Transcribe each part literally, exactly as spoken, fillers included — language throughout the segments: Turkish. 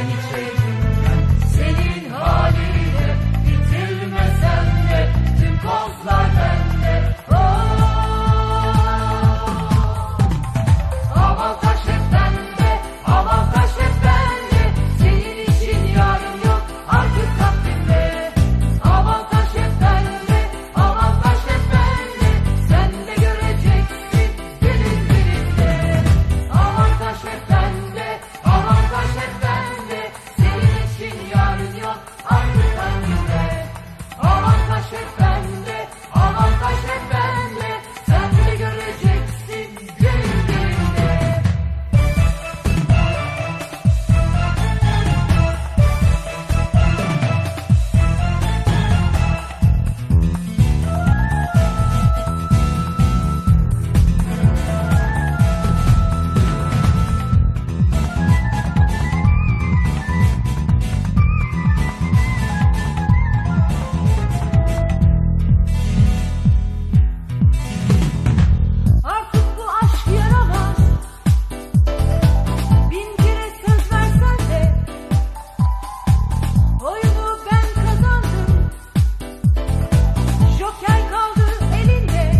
içten içeyim. Senin haliyle bitirmesem de tüm kozlar bende. Avantaj hep bende, avantaj hep bende. Senin için yarın yok artık takvimde. Avantaj hep bende, avantaj hep bende. Sen de göreceksin günün birinde. Avantaj hep bende, avantaj hep bende. Senin için yarın yok artık takvimde. Avantaj hep bende, avantaj hep bende. Sen de göreceksin günün birinde. Artık bu aşk yaramaz. Bin kere söz versen de oyunu ben kazandım. Joker kaldı elinde.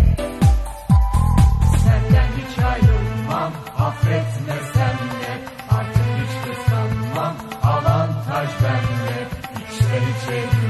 Senden hiç ayrılmam, affetmesem de artık hiç kıskanmam. Avantaj bende, içten içe